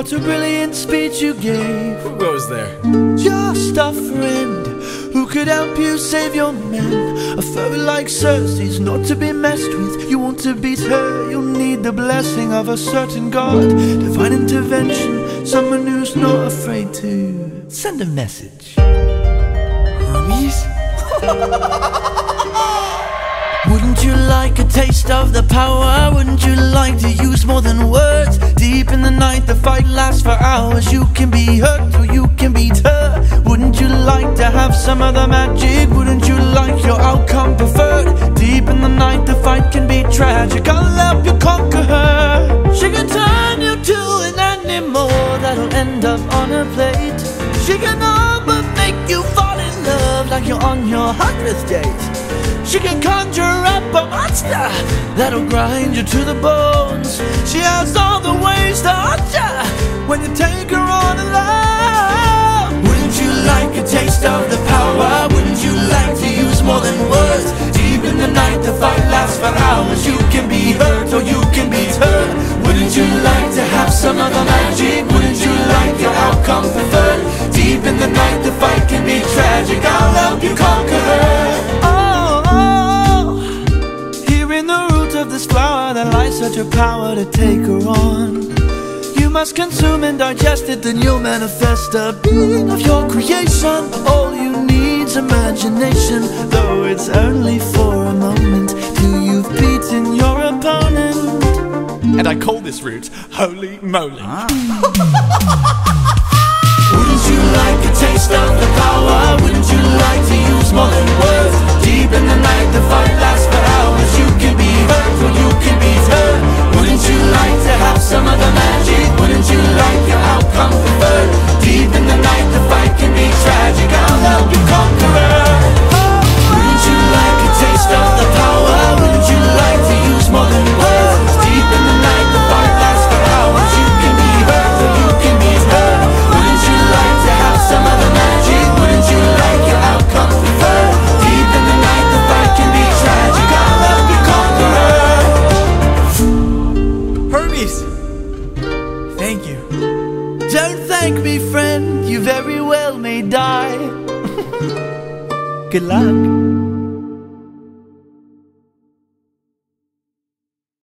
What a brilliant speech you gave. Who goes there? Just a friend who could help you save your men. A foe like Cersei's not to be messed with. You want to beat her, you'll need the blessing of a certain god. Divine intervention, someone who's not afraid to send a message. Hermes? Wouldn't you like a taste of the power? Wouldn't you like to use more than words? Deep in the night the fight lasts for hours. You can be hurt or you can beat her. Wouldn't you like to have some of the magic? Wouldn't you like your outcome preferred? Deep in the night the fight can be tragic. I'll help you conquer her. She can turn you to an animal that'll end up on a plate. She can all but make you fall in love like you're on your 100th date. She can conjure up a monster that'll grind you to the bones. She has all the ways to hurt ya when you take her on alone. Wouldn't you like a taste of the power? Wouldn't you like to use more than words? Deep in the night the fight lasts for hours. You can be hurt or you can be turned. Wouldn't you like to have some of the magic? Wouldn't you like your outcome preferred? Deep in the night the fight can be tragic. I'll help you conquer her. Of this flower that lies such a power to take her on. You must consume and digest it, then you'll manifest a being of your creation. All you need's imagination, though it's only for a moment till you've beaten your opponent. And I call this route Holy Moly. Wouldn't you like a taste of the power? Wouldn't you like to use more than words? Deep in the night the fight lasts for hours. You can be hurt or you can be turned. Wouldn't you like to have some of the magic? Wouldn't you like your outcome preferred? Deep in the night the fight can be tragic. I'll help you conquer her. Wouldn't you like a taste of the power? Wouldn't you like to use more than words? Deep in the night the fight lasts for hours. You can be hurt or you can be turned. Wouldn't you like to have some of the magic? Wouldn't you like your outcome preferred? Deep in the night the fight can be tragic. I'll help you conquer her. Hermes! Thank you. Don't thank me, friend, you very well may die. Good luck.